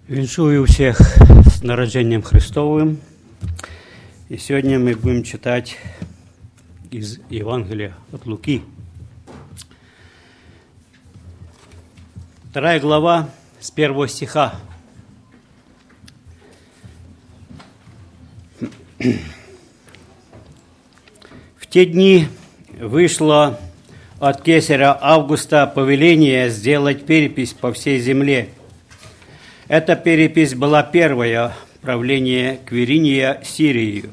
Віншую всех с народжением Христовым. И сегодня мы будем читать из Евангелия от Луки. 2 глава с 1 стиха. В те дни вышло от кесаря Августа повеление сделать перепись по всей земле. Эта перепись была первая правление Квириния Сирией.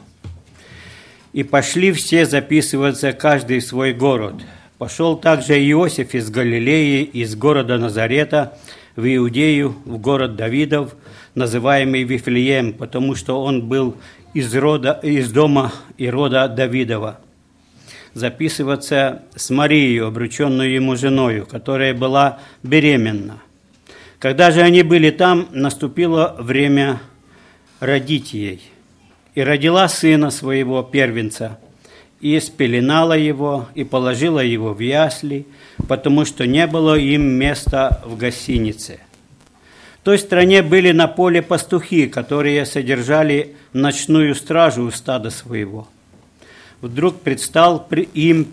И пошли все записываться, каждый в свой город. Пошел также Иосиф из Галилеи, из города Назарета, в Иудею, в город Давидов, называемый Вифлеем, потому что он был из дома и рода Давидова. Записываться с Марией, обрученную ему женою, которая была беременна. Когда же они были там, наступило время родить ей. И родила сына своего первенца, и спеленала его, и положила его в ясли, потому что не было им места в гостинице. В той стране были на поле пастухи, которые содержали ночную стражу у стада своего. Вдруг предстал им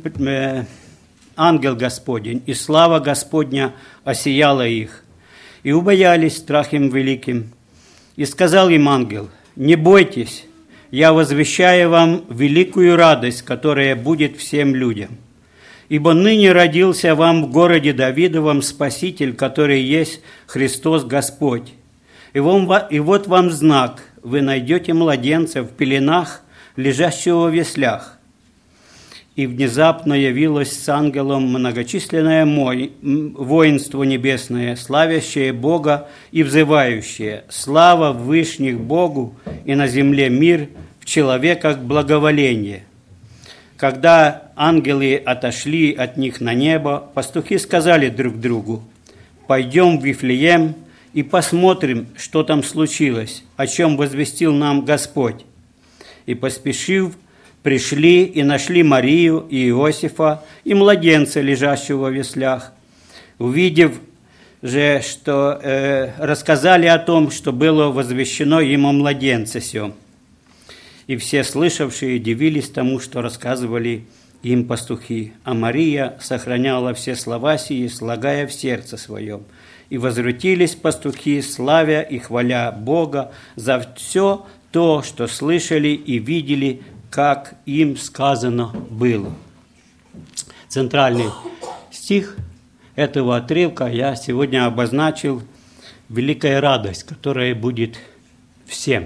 ангел Господень, и слава Господня осияла их. И убоялись страхом великим. И сказал им ангел: «Не бойтесь, я возвещаю вам великую радость, которая будет всем людям. Ибо ныне родился вам в городе Давидовом Спаситель, который есть Христос Господь. И вот вам знак: вы найдете младенца в пеленах, лежащего в яслях». И внезапно явилось с ангелом многочисленное воинство небесное, славящее Бога и взывающее: «Слава вышних Богу, и на земле мир, в человеках благоволение». Когда ангелы отошли от них на небо, пастухи сказали друг другу: «Пойдем в Вифлеем и посмотрим, что там случилось, о чем возвестил нам Господь». И, поспешив, пришли и нашли Марию и Иосифа и младенца, лежащего в яслях. Увидев же, что рассказали о том, что было возвещено им о младенце сем. И все слышавшие дивились тому, что рассказывали им пастухи. А Мария сохраняла все слова сии, слагая в сердце своем. И возвратились пастухи, славя и хваля Бога за все то, что слышали и видели, как им сказано было. Центральный стих этого отрывка я сегодня обозначил: великая радость, которая будет всем.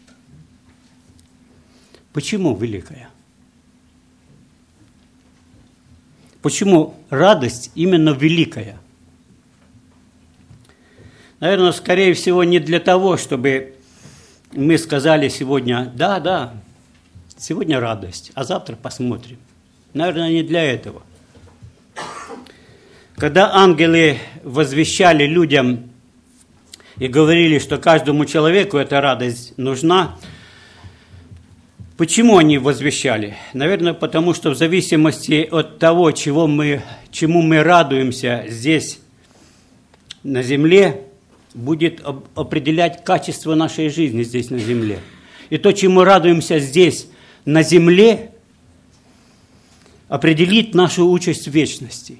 Почему великая? Почему радость именно великая? Наверное, скорее всего, не для того, чтобы мы сказали сегодня: да, сегодня радость, а завтра посмотрим. Наверное, не для этого. Когда ангелы возвещали людям и говорили, что каждому человеку эта радость нужна, почему они возвещали? Наверное, потому что в зависимости от того, чему мы радуемся здесь, на земле, будет определять качество нашей жизни здесь, на земле. И то, чему радуемся здесь, на земле, определит нашу участь в вечности.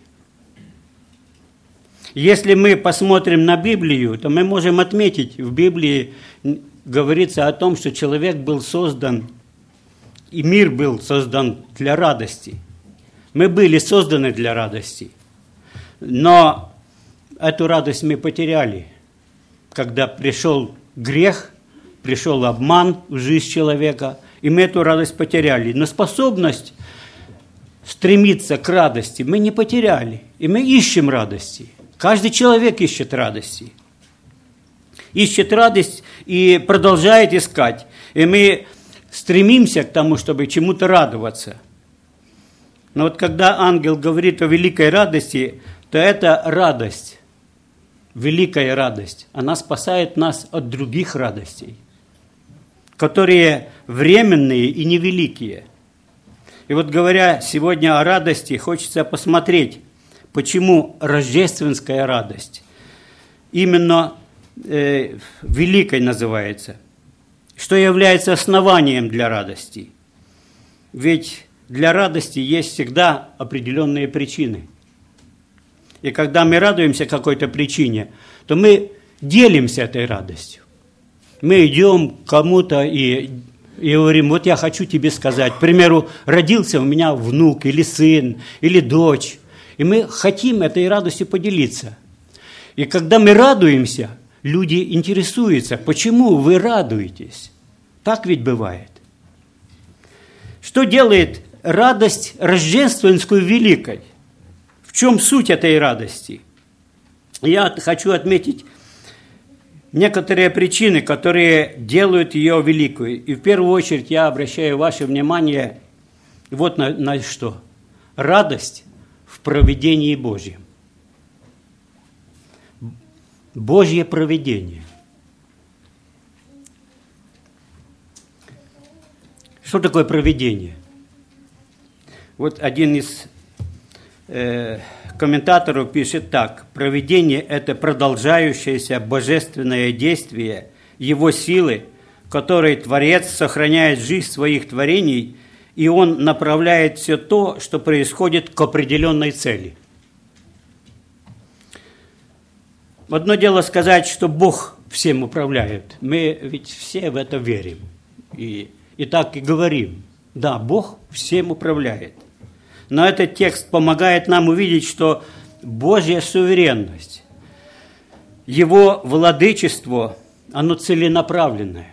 Если мы посмотрим на Библию, то мы можем отметить, в Библии говорится о том, что человек был создан, и мир был создан для радости. Мы были созданы для радости. Но эту радость мы потеряли, когда пришел грех, пришел обман в жизнь человека, и мы эту радость потеряли. Но способность стремиться к радости мы не потеряли. И мы ищем радости. Каждый человек ищет радости. Ищет радость и продолжает искать. И мы стремимся к тому, чтобы чему-то радоваться. Но вот когда ангел говорит о великой радости, то эта радость, великая радость, она спасает нас от других радостей, которые временные и невеликие. И вот, говоря сегодня о радости, хочется посмотреть, почему рождественская радость именно великой называется, что является основанием для радости. Ведь для радости есть всегда определенные причины. И когда мы радуемся какой-то причине, то мы делимся этой радостью. Мы идем к кому-то и говорим: вот я хочу тебе сказать. К примеру, родился у меня внук или сын, или дочь. И мы хотим этой радостью поделиться. И когда мы радуемся, люди интересуются: почему вы радуетесь? Так ведь бывает. Что делает радость рождественскую великой? В чем суть этой радости? Я хочу отметить некоторые причины, которые делают ее великой. И в первую очередь я обращаю ваше внимание вот на что. Радость в провидении Божьем. Божье провидение. Что такое провидение? Вот один из комментаторов пишет так: провидение – это продолжающееся божественное действие его силы, которой Творец сохраняет жизнь своих творений, и он направляет все то, что происходит, к определенной цели. Одно дело сказать, что Бог всем управляет. Мы ведь все в это верим. И так и говорим: да, Бог всем управляет. Но этот текст помогает нам увидеть, что Божья суверенность, Его владычество, оно целенаправленное.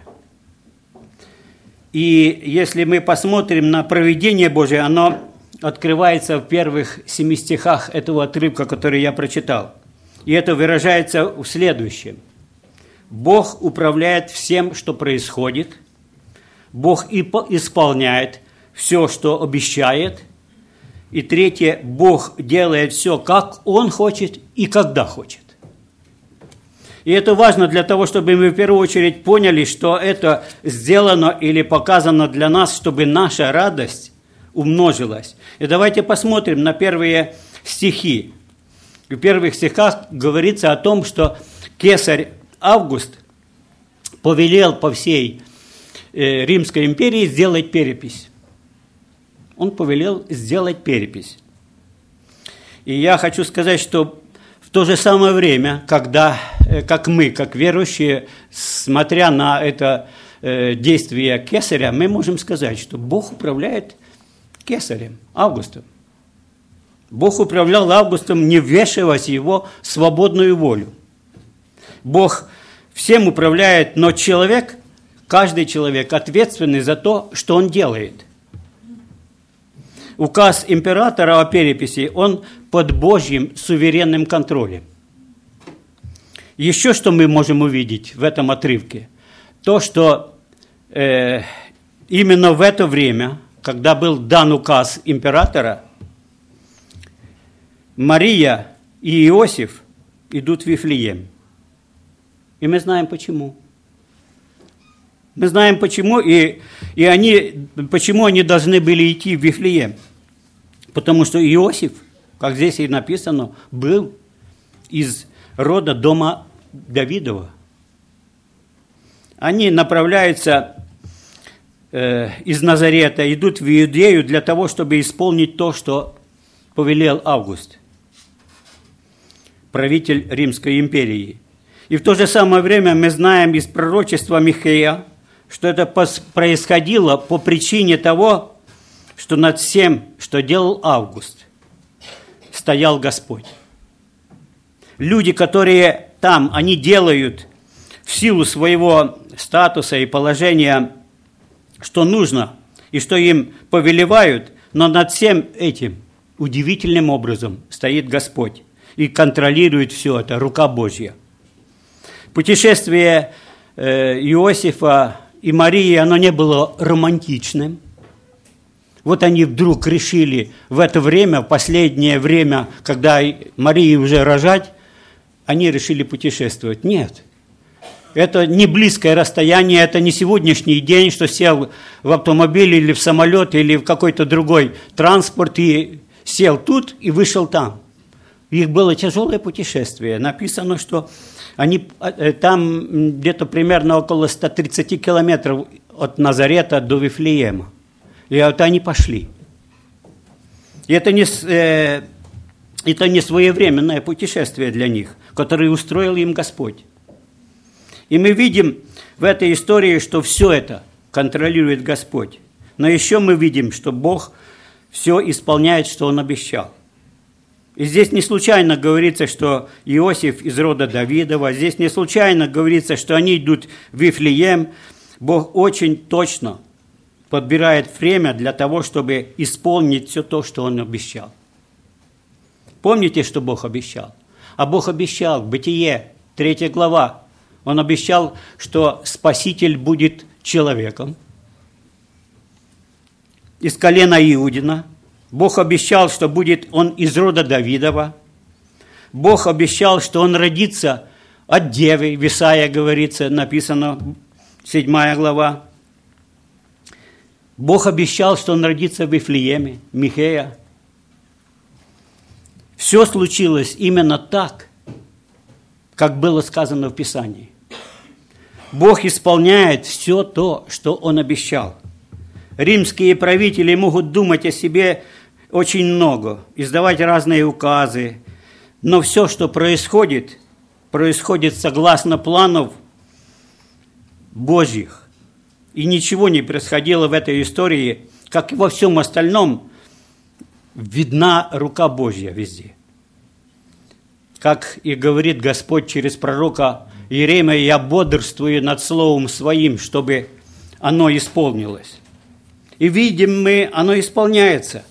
И если мы посмотрим на провидение Божие, оно открывается в первых 7 стихах этого отрывка, который я прочитал. И это выражается в следующем. Бог управляет всем, что происходит. Бог исполняет все, что обещает. И третье, Бог делает все, как Он хочет и когда хочет. И это важно для того, чтобы мы в первую очередь поняли, что это сделано или показано для нас, чтобы наша радость умножилась. И давайте посмотрим на первые стихи. В первых стихах говорится о том, что кесарь Август повелел по всей Римской империи сделать перепись. Он повелел сделать перепись. И я хочу сказать, что в то же самое время, когда, как мы, как верующие, смотря на это действие кесаря, мы можем сказать, что Бог управляет кесарем, Августом. Бог управлял Августом, не вмешиваясь в его свободную волю. Бог всем управляет, но человек, каждый человек ответственный за то, что он делает. Указ императора о переписи, он под Божьим суверенным контролем. Еще что мы можем увидеть в этом отрывке? То, что именно в это время, когда был дан указ императора, Мария и Иосиф идут в Вифлеем. И мы знаем почему. Мы знаем почему, почему они должны были идти в Вифлеем. Потому что Иосиф, как здесь и написано, был из рода дома Давидова. Они направляются из Назарета, идут в Иудею для того, чтобы исполнить то, что повелел Август, правитель Римской империи. И в то же самое время мы знаем из пророчества Михея, что это происходило по причине того, что над всем, что делал Август, стоял Господь. Люди, которые там, они делают в силу своего статуса и положения, что нужно, и что им повелевают, но над всем этим удивительным образом стоит Господь и контролирует все это, рука Божья. Путешествие Иосифа и Марии, оно не было романтичным. Вот они вдруг решили в это время, в последнее время, когда Марии уже рожать, они решили путешествовать. Нет. Это не близкое расстояние, это не сегодняшний день, что сел в автомобиль или в самолет, или в какой-то другой транспорт и сел тут и вышел там. Их было тяжелое путешествие. Написано, что Там где-то примерно около 130 километров от Назарета до Вифлеема. И вот они пошли. И это не своевременное путешествие для них, которое устроил им Господь. И мы видим в этой истории, что все это контролирует Господь. Но еще мы видим, что Бог все исполняет, что Он обещал. И здесь не случайно говорится, что Иосиф из рода Давидова, здесь не случайно говорится, что они идут в Вифлеем. Бог очень точно подбирает время для того, чтобы исполнить все то, что Он обещал. Помните, что Бог обещал? А Бог обещал, Бытие, 3 глава, Он обещал, что Спаситель будет человеком из колена Иудина. Бог обещал, что будет Он из рода Давидова. Бог обещал, что Он родится от девы, в Исаии говорится, написано, 7 глава. Бог обещал, что Он родится в Вифлееме, Михея. Все случилось именно так, как было сказано в Писании. Бог исполняет все то, что Он обещал. Римские правители могут думать о себе очень много, издавать разные указы, но все, что происходит, происходит согласно планов Божьих. И ничего не происходило в этой истории, как и во всем остальном, видна рука Божья везде. Как и говорит Господь через пророка Иеремия: «Я бодрствую над словом своим, чтобы оно исполнилось». И видим мы, оно исполняется.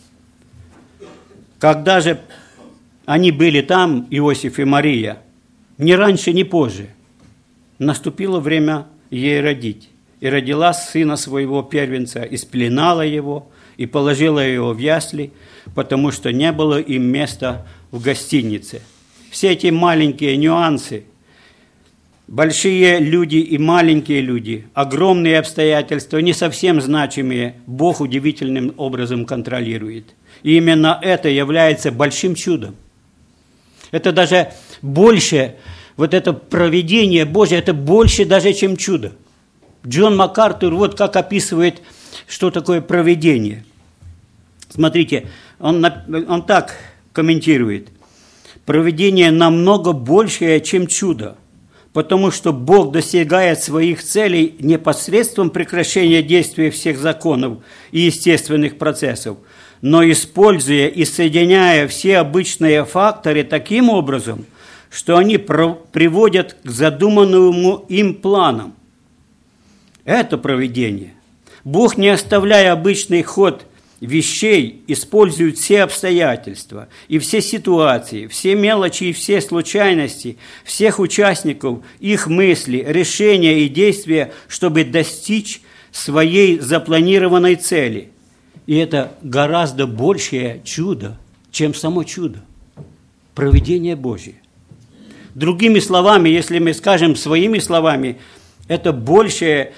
Когда же они были там, Иосиф и Мария, ни раньше, ни позже, наступило время ей родить. И родила сына своего первенца, и спеленала его, и положила его в ясли, потому что не было им места в гостинице. Все эти маленькие нюансы, большие люди и маленькие люди, огромные обстоятельства, не совсем значимые, Бог удивительным образом контролирует. И именно это является большим чудом. Это даже больше, вот это провидение Божье, это больше даже, чем чудо. Джон МакАртур вот как описывает, что такое провидение. Смотрите, он так комментирует. Провидение намного большее, чем чудо, потому что Бог достигает своих целей не посредством прекращения действия всех законов и естественных процессов, но используя и соединяя все обычные факторы таким образом, что они приводят к задуманному им планам. Это провидение. Бог, не оставляя обычный ход вещей, использует все обстоятельства и все ситуации, все мелочи и все случайности, всех участников, их мысли, решения и действия, чтобы достичь своей запланированной цели. И это гораздо большее чудо, чем само чудо. Провидение Божье. Другими словами, если мы скажем своими словами, это большее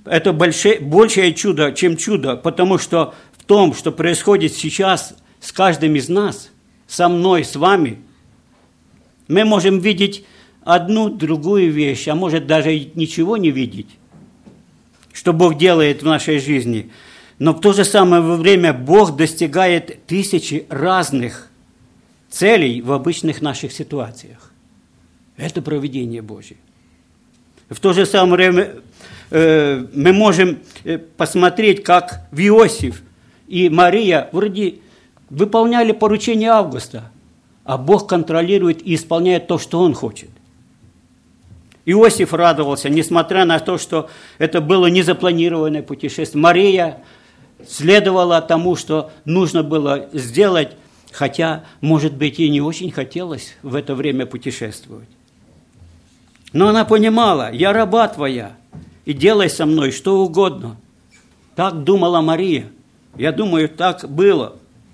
чудо, чем чудо, потому что в том, что происходит сейчас с каждым из нас, со мной, с вами, мы можем видеть одну, другую вещь, а может даже ничего не видеть, что Бог делает в нашей жизни. Но в то же самое время Бог достигает тысячи разных целей в обычных наших ситуациях. Это провидение Божье. В то же самое время мы можем посмотреть, как Иосиф и Мария вроде выполняли поручение Августа, а Бог контролирует и исполняет то, что Он хочет. Иосиф радовался, несмотря на то, что это было незапланированное путешествие. Мария следовала тому, что нужно было сделать, хотя, может быть, ей не очень хотелось в это время путешествовать. Но она понимала: я раба твоя, и делай со мной что угодно. Так думала Мария. Я думаю, так было.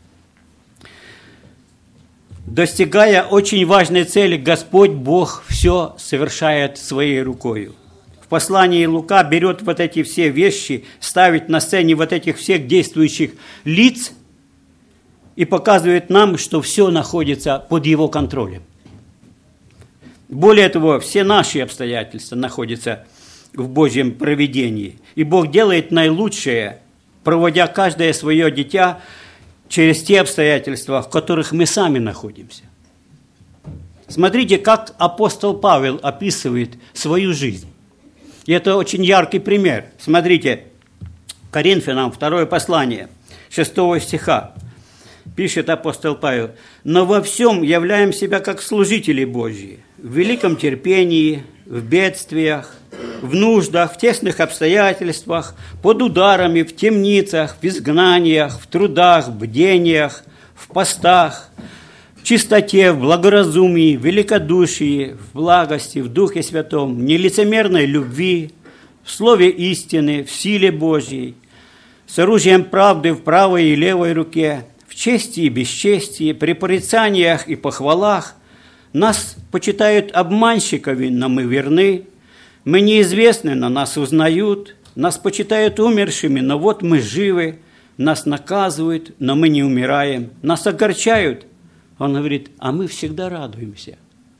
Достигая очень важной цели, Господь Бог все совершает своей рукою. В послании Лука берет вот эти все вещи, ставит на сцене вот этих всех действующих лиц и показывает нам, что все находится под Его контролем. Более того, все наши обстоятельства находятся в Божьем провидении. И Бог делает наилучшее, проводя каждое свое дитя через те обстоятельства, в которых мы сами находимся. Смотрите, как апостол Павел описывает свою жизнь. И это очень яркий пример. Смотрите, Коринфянам 2 послание, 6 стиха. Пишет апостол Павел: «Но во всем являем себя как служители Божьи, в великом терпении, в бедствиях, в нуждах, в тесных обстоятельствах, под ударами, в темницах, в изгнаниях, в трудах, в бдениях, в постах, в чистоте, в благоразумии, в великодушии, в благости, в Духе Святом, в нелицемерной любви, в слове истины, в силе Божьей, с оружием правды в правой и левой руке, в чести и бесчестии, при порицаниях и похвалах. Нас почитают обманщиками, но мы верны. Мы неизвестны, но нас узнают. Нас почитают умершими, но вот мы живы. Нас наказывают, но мы не умираем. Нас огорчают». Он говорит: а мы всегда радуемся.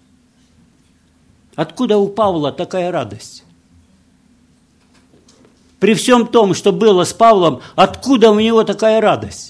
Откуда у Павла такая радость? При всем том, что было с Павлом, откуда у него такая радость?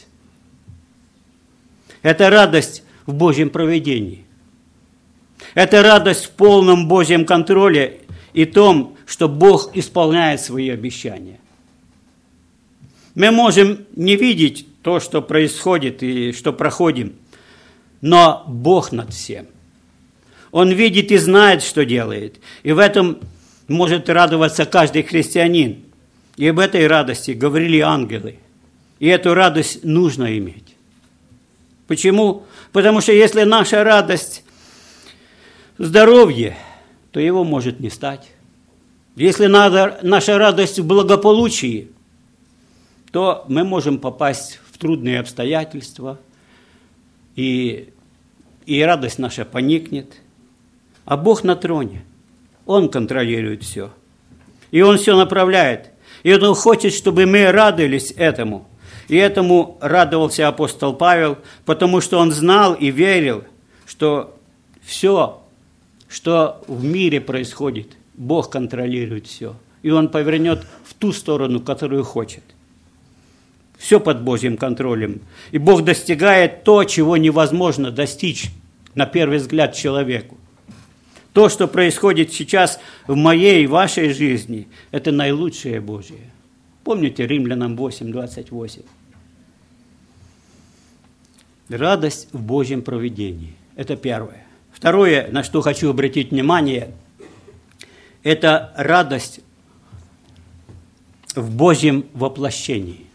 Это радость в Божьем провидении. Это радость в полном Божьем контроле и том, что Бог исполняет свои обещания. Мы можем не видеть то, что происходит и что проходим, но Бог над всем. Он видит и знает, что делает. И в этом может радоваться каждый христианин. И об этой радости говорили ангелы. И эту радость нужно иметь. Почему? Потому что если наша радость – здоровье, то его может не стать. Если наша радость в благополучии, то мы можем попасть в трудные обстоятельства, и радость наша поникнет. А Бог на троне. Он контролирует все. И Он все направляет. И Он хочет, чтобы мы радовались этому. И этому радовался апостол Павел, потому что он знал и верил, что все, что в мире происходит, Бог контролирует все. И Он повернет в ту сторону, которую хочет. Все под Божьим контролем. И Бог достигает то, чего невозможно достичь на первый взгляд человеку. То, что происходит сейчас в моей и вашей жизни, это наилучшее Божие. Помните Римлянам 8:28? Радость в Божьем провидении. Это первое. Второе, на что хочу обратить внимание, это радость в Божьем воплощении.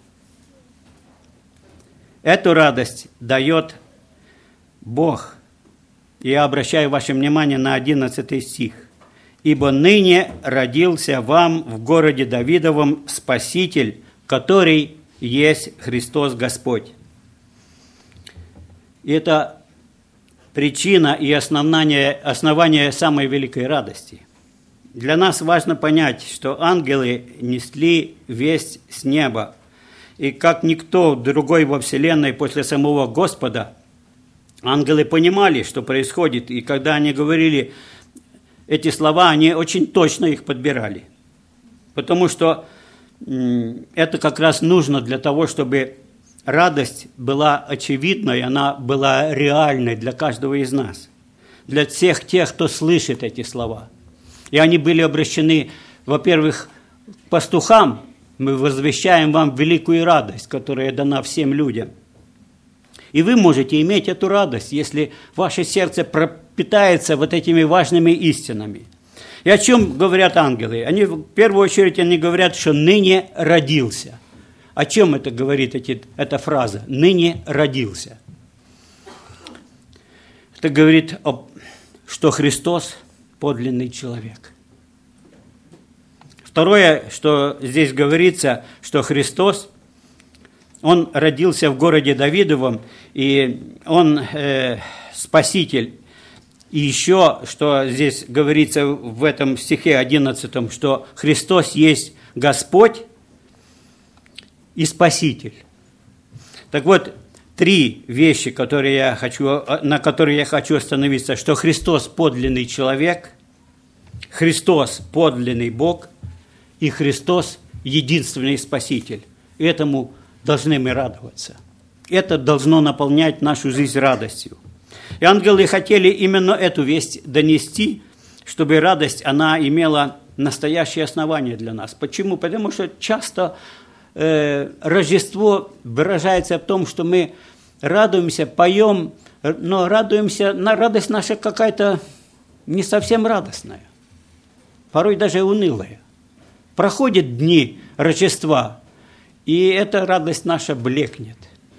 Эту радость дает Бог. Я обращаю ваше внимание на 11 стих. «Ибо ныне родился вам в городе Давидовом Спаситель, который есть Христос Господь». И это причина и основание самой великой радости. Для нас важно понять, что ангелы несли весть с неба. И как никто другой во вселенной после самого Господа, ангелы понимали, что происходит. И когда они говорили эти слова, они очень точно их подбирали. Потому что это как раз нужно для того, чтобы радость была очевидной, она была реальной для каждого из нас. Для всех тех, кто слышит эти слова. И они были обращены, во-первых, к пастухам. Мы возвещаем вам великую радость, которая дана всем людям. И вы можете иметь эту радость, если ваше сердце пропитается вот этими важными истинами. И о чем говорят ангелы? Они, в первую очередь, они говорят, что ныне родился. О чем это говорит эта фраза? Ныне родился. Это говорит, что Христос подлинный человек. Второе, что здесь говорится, что Христос, Он родился в городе Давидовом, и Он Спаситель. И еще, что здесь говорится в этом стихе 11, что Христос есть Господь и Спаситель. Так вот, 3 вещи, на которые я хочу остановиться, что Христос подлинный человек, Христос подлинный Бог и Христос единственный Спаситель. И этому должны мы радоваться. Это должно наполнять нашу жизнь радостью. И ангелы хотели именно эту весть донести, чтобы радость, она имела настоящее основание для нас. Почему? Потому что часто Рождество выражается в том, что мы радуемся, поем, но радость наша какая-то не совсем радостная, порой даже унылая. Проходят дни Рождества, и эта радость наша блекнет.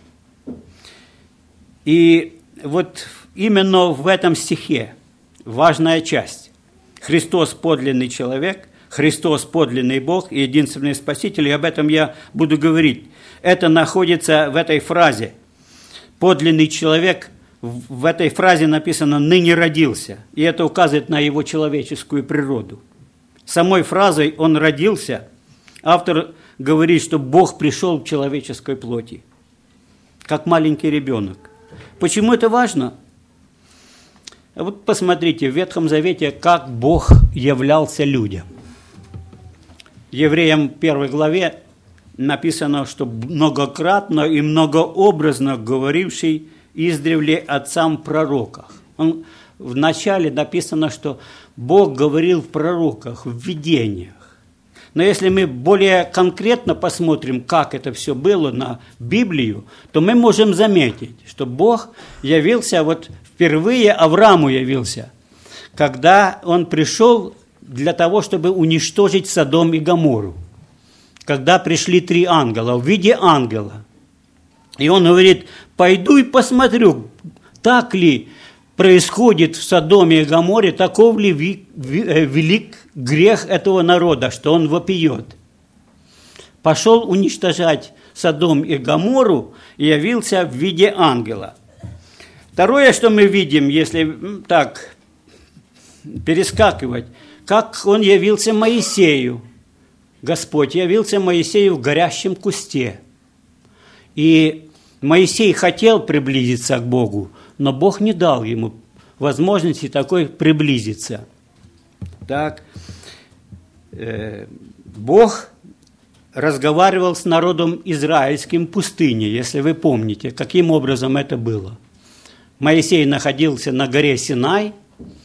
И вот именно в этом стихе важная часть. Христос подлинный человек, Христос подлинный Бог и единственный Спаситель, и об этом я буду говорить. Это находится в этой фразе. Подлинный человек, в этой фразе написано «ныне родился», и это указывает на его человеческую природу. Самой фразой «он родился» автор говорит, что Бог пришел в человеческой плоти, как маленький ребенок. Почему это важно? Вот посмотрите, в Ветхом Завете, как Бог являлся людям. Евреям 1 главе написано, что многократно и многообразно говоривший издревле отцам пророках. В начале написано, что Бог говорил в пророках, в видениях. Но если мы более конкретно посмотрим, как это все было на Библию, то мы можем заметить, что Бог явился, вот впервые Аврааму явился, когда он пришел для того, чтобы уничтожить Содом и Гоморру. Когда пришли 3 ангела в виде ангела. И он говорит, пойду и посмотрю, так ли происходит в Содоме и Гоморе, таков ли велик грех этого народа, что он вопиет. Пошел уничтожать Содом и Гоморру и явился в виде ангела. Второе, что мы видим, если так перескакивать, как он явился Моисею. Господь явился Моисею в горящем кусте. И Моисей хотел приблизиться к Богу, но Бог не дал ему возможности такой приблизиться. Так, Бог разговаривал с народом израильским в пустыне, если вы помните, каким образом это было. Моисей находился на горе Синай.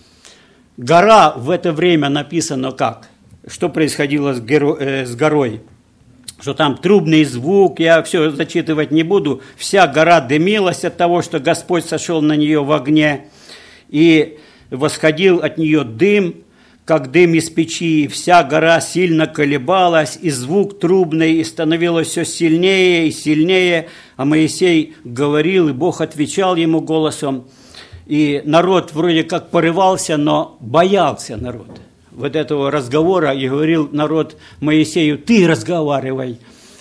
Гора в это время написано как? Что происходило с горой? Что там трубный звук, я все зачитывать не буду. Вся гора дымилась от того, что Господь сошел на нее в огне. И восходил от нее дым, как дым из печи. И вся гора сильно колебалась, и звук трубный, и становилось все сильнее и сильнее. А Моисей говорил, и Бог отвечал ему голосом. И народ вроде как порывался, но боялся народ вот этого разговора, и говорил народ Моисею, ты разговаривай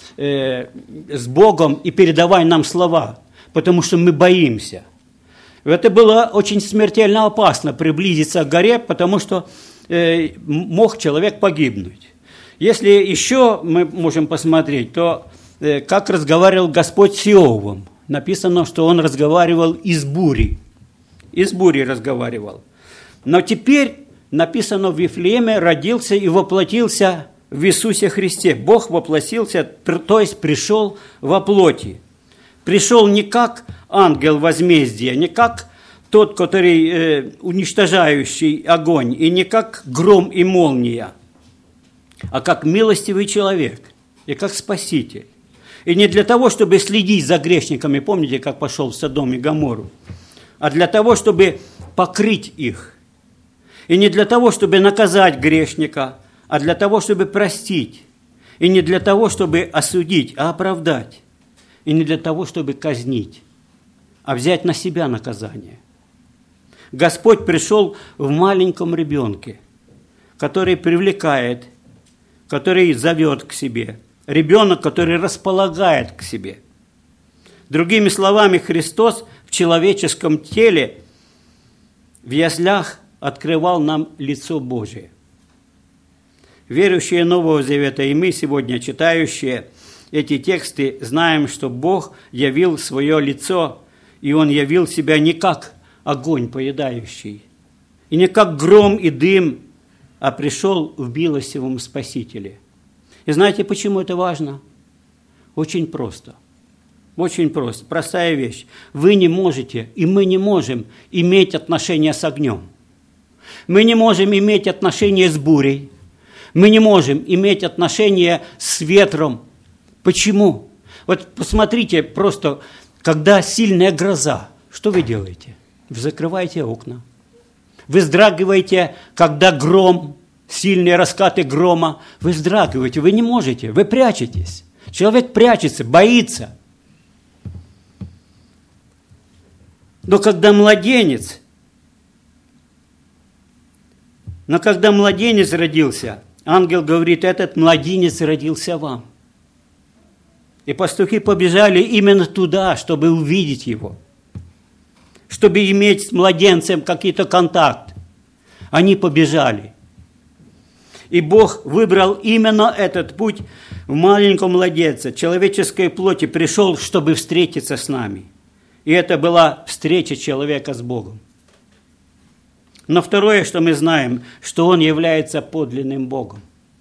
с Богом и передавай нам слова, потому что мы боимся. Это было очень смертельно опасно приблизиться к горе, потому что мог человек погибнуть. Если еще мы можем посмотреть, то как разговаривал Господь с Иовом. Написано, что он разговаривал из бури. Из бури разговаривал. Но теперь написано, в Вифлееме родился и воплотился в Иисусе Христе. Бог воплотился, то есть пришел во плоти. Пришел не как ангел возмездия, не как тот, который уничтожающий огонь, и не как гром и молния, а как милостивый человек и как спаситель. И не для того, чтобы следить за грешниками, помните, как пошел в Содом и Гоморру, а для того, чтобы покрыть их. И не для того, чтобы наказать грешника, а для того, чтобы простить. И не для того, чтобы осудить, а оправдать. И не для того, чтобы казнить, а взять на себя наказание. Господь пришел в маленьком ребенке, который привлекает, который зовет к себе. Ребенок, который располагает к себе. Другими словами, Христос в человеческом теле в яслях открывал нам лицо Божие. Верующие Нового Завета и мы сегодня читающие эти тексты, знаем, что Бог явил свое лицо, и Он явил себя не как огонь поедающий, и не как гром и дым, а пришел в милостивом Спасителе. И знаете, почему это важно? Очень просто. Очень просто. Простая вещь. Вы не можете, и мы не можем иметь отношения с огнем. Мы не можем иметь отношения с бурей. Мы не можем иметь отношения с ветром. Почему? Вот посмотрите просто, когда сильная гроза, что вы делаете? Вы закрываете окна. Вы вздрагиваете, когда гром, сильные раскаты грома. Вы вздрагиваете, вы не можете, вы прячетесь. Человек прячется, боится. Но когда младенец родился, ангел говорит, этот младенец родился вам. И пастухи побежали именно туда, чтобы увидеть его, чтобы иметь с младенцем какой-то контакт. Они побежали. И Бог выбрал именно этот путь в маленьком младенце, человеческой плоти, пришел, чтобы встретиться с нами. И это была встреча человека с Богом. Но второе, что мы знаем, что Он является подлинным Богом.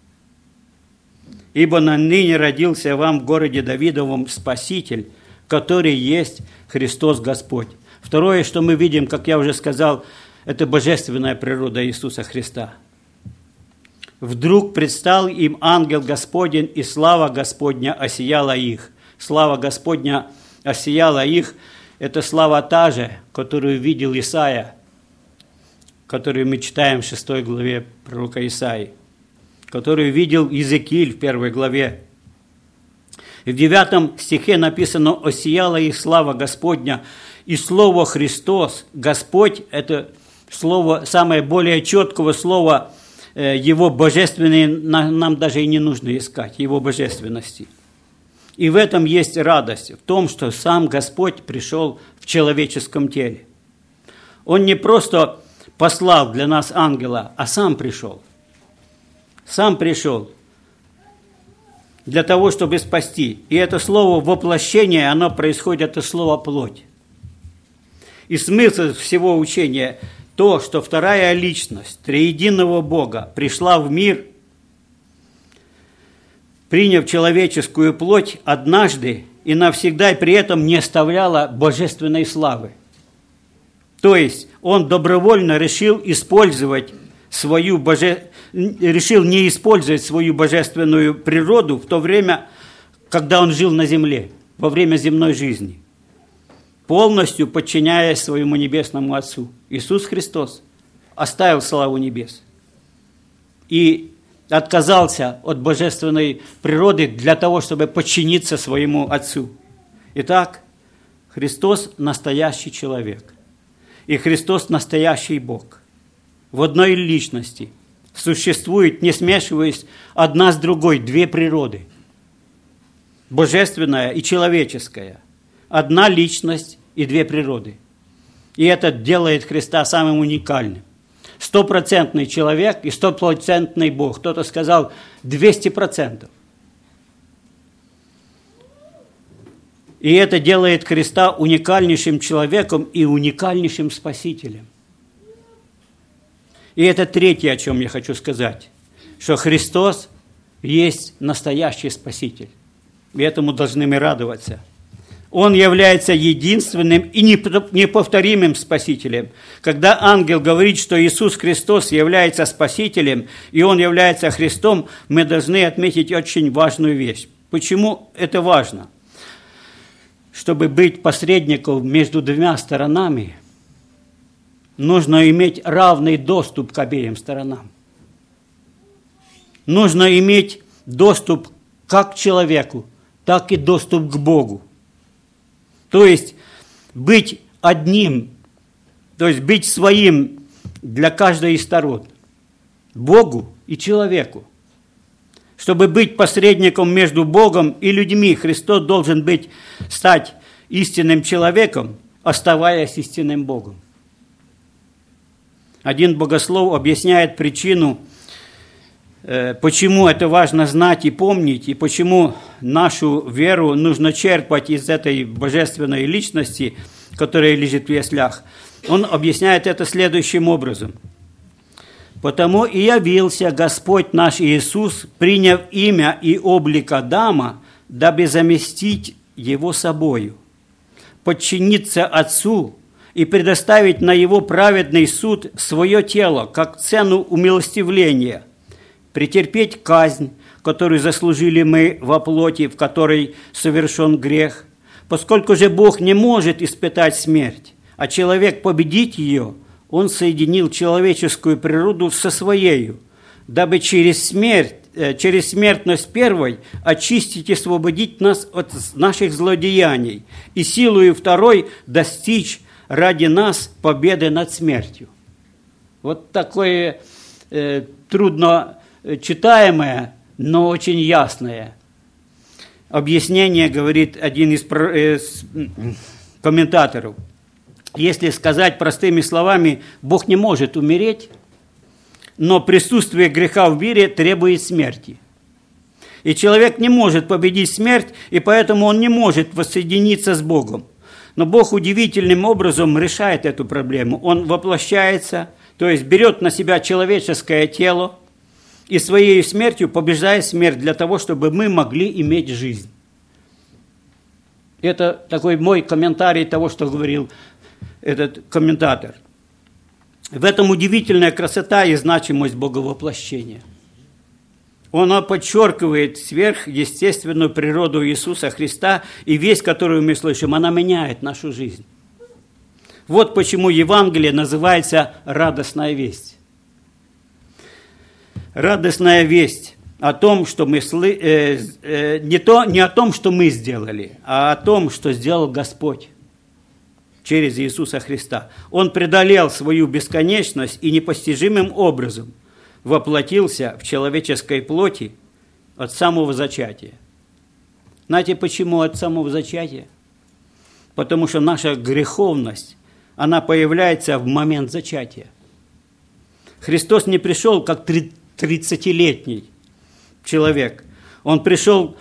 «Ибо ныне родился вам в городе Давидовом Спаситель, который есть Христос Господь». Второе, что мы видим, как я уже сказал, это божественная природа Иисуса Христа. «Вдруг предстал им ангел Господень, и слава Господня осияла их». Слава Господня осияла их. Это слава та же, которую видел Исаия, которую мы читаем в 6 главе пророка Исаии, которую видел Иезекииль в 1 главе. И в 9 стихе написано «Осияла их слава Господня». И слово «Христос», «Господь» – это слово, самое более четкого слова, Его божественное, нам даже и не нужно искать, Его божественности. И в этом есть радость, в том, что сам Господь пришел в человеческом теле. Он не просто послал для нас ангела, а сам пришел. Сам пришел для того, чтобы спасти. И это слово «воплощение», оно происходит от слова «плоть». И смысл всего учения – то, что вторая личность триединого Бога пришла в мир, приняв человеческую плоть однажды и навсегда, и при этом не оставляла божественной славы. То есть Он добровольно решил не использовать свою божественную природу в то время, когда Он жил на земле, во время земной жизни, полностью подчиняясь своему небесному Отцу. Иисус Христос оставил славу небес и отказался от божественной природы для того, чтобы подчиниться своему Отцу. Итак, Христос – настоящий человек, и Христос – настоящий Бог. В одной личности существует, не смешиваясь одна с другой, две природы – божественная и человеческая. Одна личность и две природы. И это делает Христа самым уникальным. 100% человек и 100% Бог. Кто-то сказал 200%. И это делает Христа уникальнейшим человеком и уникальнейшим Спасителем. И это третье, о чем я хочу сказать, что Христос есть настоящий Спаситель. И этому должны мы радоваться. Он является единственным и неповторимым Спасителем. Когда ангел говорит, что Иисус Христос является Спасителем, и Он является Христом, мы должны отметить очень важную вещь. Почему это важно? Чтобы быть посредником между двумя сторонами, нужно иметь равный доступ к обеим сторонам. Нужно иметь доступ как к человеку, так и доступ к Богу. То есть быть одним, то есть быть своим для каждой из сторон, Богу и человеку. Чтобы быть посредником между Богом и людьми, Христос должен стать истинным человеком, оставаясь истинным Богом. Один богослов объясняет причину почему это важно знать и помнить, и почему нашу веру нужно черпать из этой божественной личности, которая лежит в яслях. Он объясняет это следующим образом. «Потому и явился Господь наш Иисус, приняв имя и облик Адама, дабы заместить его собою, подчиниться Отцу и предоставить на его праведный суд свое тело, как цену умилостивления, претерпеть казнь, которую заслужили мы во плоти, в которой совершен грех, поскольку же Бог не может испытать смерть, а человек победить ее, Он соединил человеческую природу со Своею, дабы через смертность первой очистить и освободить нас от наших злодеяний и силою второй достичь ради нас победы над смертью». Вот такое трудно читаемое, но очень ясное объяснение, говорит один из комментаторов. Если сказать простыми словами, Бог не может умереть, но присутствие греха в мире требует смерти. И человек не может победить смерть, и поэтому он не может воссоединиться с Богом. Но Бог удивительным образом решает эту проблему. Он воплощается, то есть берет на себя человеческое тело и своей смертью побеждает смерть для того, чтобы мы могли иметь жизнь. Это такой мой комментарий того, что говорил этот комментатор. В этом удивительная красота и значимость Боговоплощения. Оно подчеркивает сверхъестественную природу Иисуса Христа, и весть, которую мы слышим, она меняет нашу жизнь. Вот почему Евангелие называется «радостная весть». Радостная весть о том, что мы не о том, что мы сделали, а о том, что сделал Господь через Иисуса Христа. Он преодолел свою бесконечность и непостижимым образом воплотился в человеческой плоти от самого зачатия. Знаете, почему от самого зачатия? Потому что наша греховность, она появляется в момент зачатия. Христос не пришел как 30-летний человек. Он пришел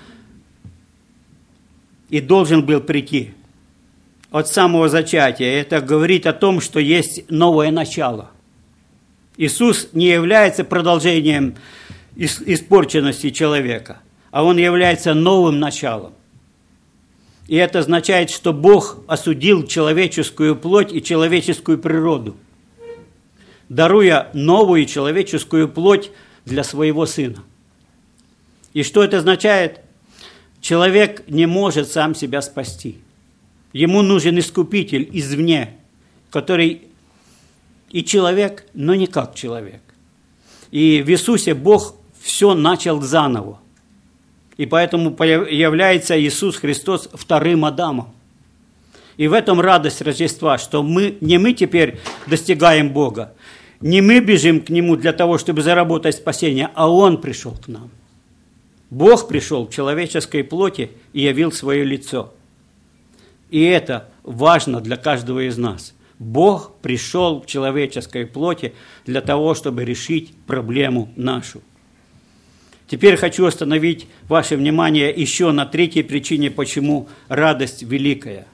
и должен был прийти от самого зачатия. Это говорит о том, что есть новое начало. Иисус не является продолжением испорченности человека, а Он является новым началом. И это означает, что Бог осудил человеческую плоть и человеческую природу, даруя новую человеческую плоть для своего Сына. И что это означает? Человек не может сам себя спасти. Ему нужен искупитель извне, который и человек, но не как человек. И в Иисусе Бог все начал заново. И поэтому является Иисус Христос вторым Адамом. И в этом радость Рождества, что не мы теперь достигаем Бога, не мы бежим к Нему для того, чтобы заработать спасение, а Он пришел к нам. Бог пришел в человеческой плоти и явил свое лицо. И это важно для каждого из нас. Бог пришел в человеческой плоти для того, чтобы решить проблему нашу. Теперь хочу остановить ваше внимание еще на третьей причине, почему радость великая.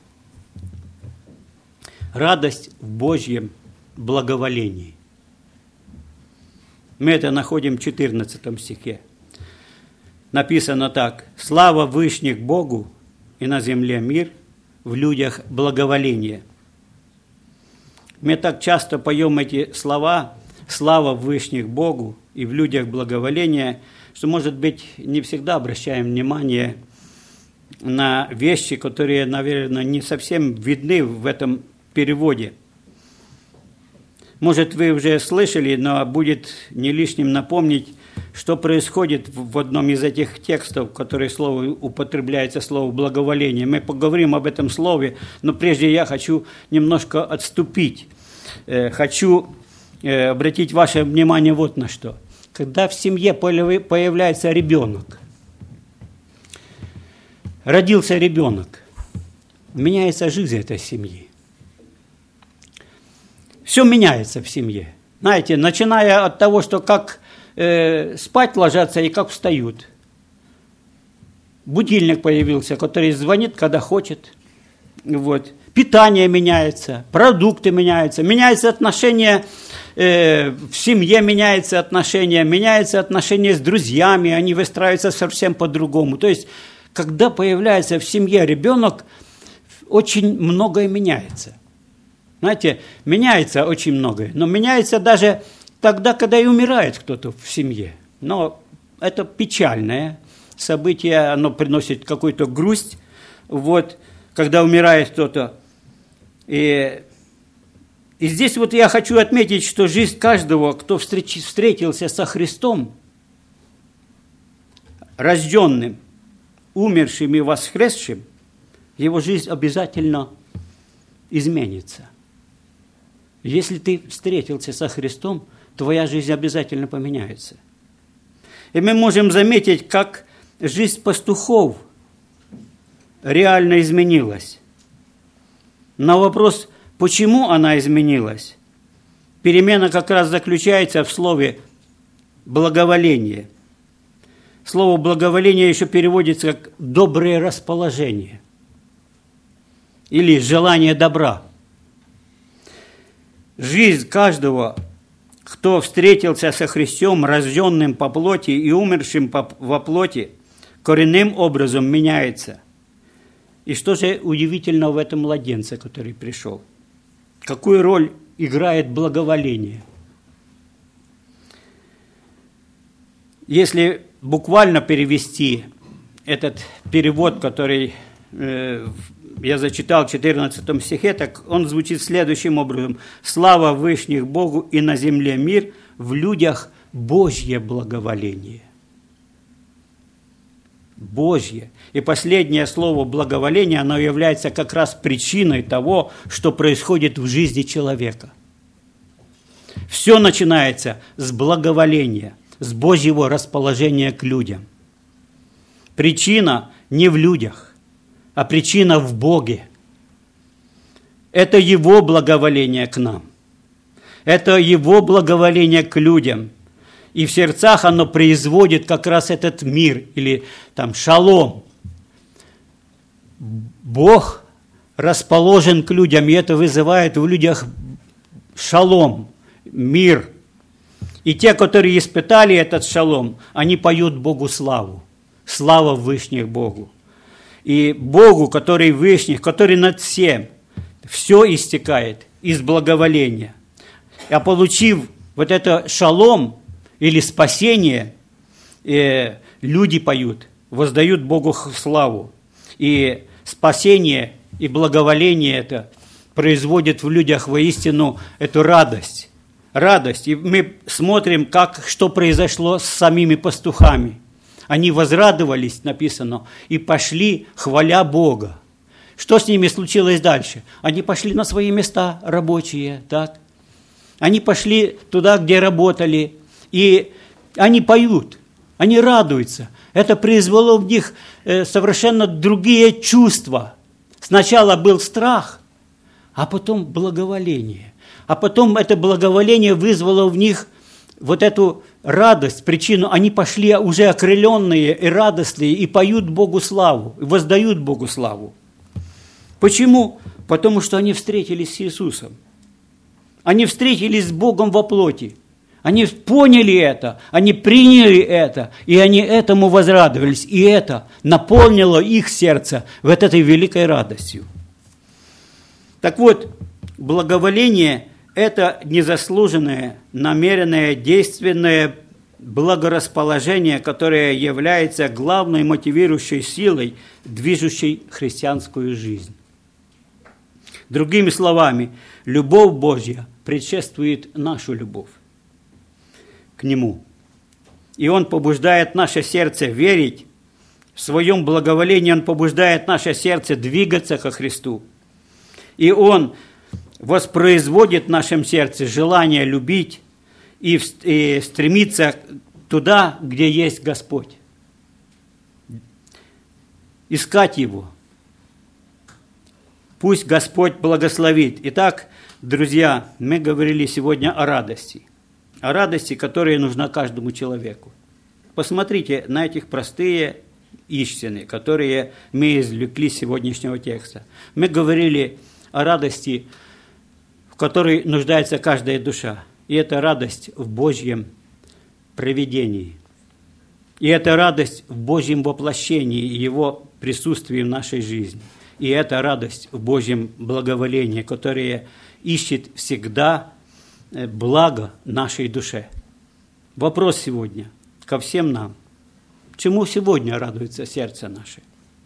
Радость в Божьем благоволении. Мы это находим в 14 стихе. Написано так: «Слава вышних Богу, и на земле мир, в людях благоволение». Мы так часто поем эти слова «слава вышних Богу» и «в людях благоволение», что, может быть, не всегда обращаем внимание на вещи, которые, наверное, не совсем видны в этом переводе. Может, вы уже слышали, но будет не лишним напомнить, что происходит в одном из этих текстов, в которых употребляется слово «благоволение». Мы поговорим об этом слове, но прежде я хочу немножко отступить. Хочу обратить ваше внимание вот на что. Когда в семье появляется ребенок, родился ребенок, меняется жизнь этой семьи. Все меняется в семье. Знаете, начиная от того, что как спать ложатся и как встают. Будильник появился, который звонит, когда хочет. Вот. Питание меняется, продукты меняются, меняются отношения в семье, меняются отношения с друзьями, они выстраиваются совсем по-другому. То есть, когда появляется в семье ребенок, очень многое меняется. Знаете, меняется очень многое, но меняется даже тогда, когда и умирает кто-то в семье. Но это печальное событие, оно приносит какую-то грусть, вот, когда умирает кто-то. И здесь вот я хочу отметить, что жизнь каждого, кто встретился со Христом, рожденным, умершим и воскресшим, его жизнь обязательно изменится. Если ты встретился со Христом, твоя жизнь обязательно поменяется. И мы можем заметить, как жизнь пастухов реально изменилась. На вопрос, почему она изменилась, перемена как раз заключается в слове «благоволение». Слово «благоволение» еще переводится как «доброе расположение» или «желание добра». Жизнь каждого, кто встретился со Христом, рожденным по плоти и умершим во плоти, коренным образом меняется. И что же удивительно в этом младенце, который пришел? Какую роль играет благоволение? Если буквально перевести этот перевод, который я зачитал в 14 стихе, так он звучит следующим образом. «Слава Вышних Богу и на земле мир, в людях Божье благоволение». Божье. И последнее слово «благоволение», оно является как раз причиной того, что происходит в жизни человека. Все начинается с благоволения, с Божьего расположения к людям. Причина не в людях, а причина в Боге. Это Его благоволение к нам. Это Его благоволение к людям. И в сердцах оно производит как раз этот мир, или там шалом. Бог расположен к людям, и это вызывает в людях шалом, мир. И те, которые испытали этот шалом, они поют Богу славу. Слава Вышних Богу. И Богу, который Вышних, который над всем, все истекает из благоволения. А получив вот это шалом, или спасение, люди поют, воздают Богу славу. И спасение и благоволение это производит в людях воистину эту радость. Радость. И мы смотрим, что произошло с самими пастухами. Они возрадовались, написано, и пошли, хваля Бога. Что с ними случилось дальше? Они пошли на свои места рабочие, так? Они пошли туда, где работали, и они поют, они радуются. Это произвело в них совершенно другие чувства. Сначала был страх, а потом благоволение. А потом это благоволение вызвало в них вот эту радость, причину. Они пошли уже окрыленные и радостные, и поют Богу славу, и воздают Богу славу. Почему? Потому что они встретились с Иисусом. Они встретились с Богом во плоти. Они поняли это, они приняли это, и они этому возрадовались. И это наполнило их сердце вот этой великой радостью. Так вот, благоволение – это незаслуженное, намеренное, действенное благорасположение, которое является главной мотивирующей силой, движущей христианскую жизнь. Другими словами, любовь Божья предшествует нашу любовь к Нему. И Он побуждает наше сердце верить, в своем благоволении Он побуждает наше сердце двигаться ко Христу. И Он воспроизводит в нашем сердце желание любить и стремиться туда, где есть Господь. Искать Его. Пусть Господь благословит. Итак, друзья, мы говорили сегодня о радости. о радости, которая нужна каждому человеку. Посмотрите на этих простые истины, которые мы извлекли из сегодняшнего текста. Мы говорили о радости, в которой нуждается каждая душа. И это радость в Божьем провидении. И это радость в Божьем воплощении и Его присутствии в нашей жизни. И это радость в Божьем благоволении, которое ищет всегда благо нашей душе. Вопрос сегодня ко всем нам. Чему сегодня радуется сердце наше?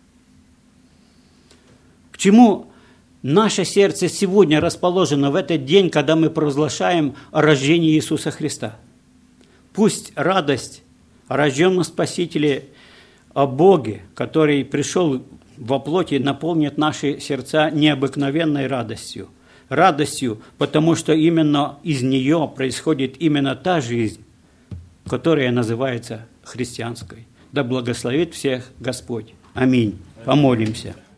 К чему наше сердце сегодня расположено в этот день, когда мы провозглашаем о рождении Иисуса Христа? Пусть радость о рожденном Спасителе, о Боге, который пришел во плоти, наполнит наши сердца необыкновенной радостью. Радостью, потому что именно из нее происходит именно та жизнь, которая называется христианской. Да благословит всех Господь. Аминь. Помолимся.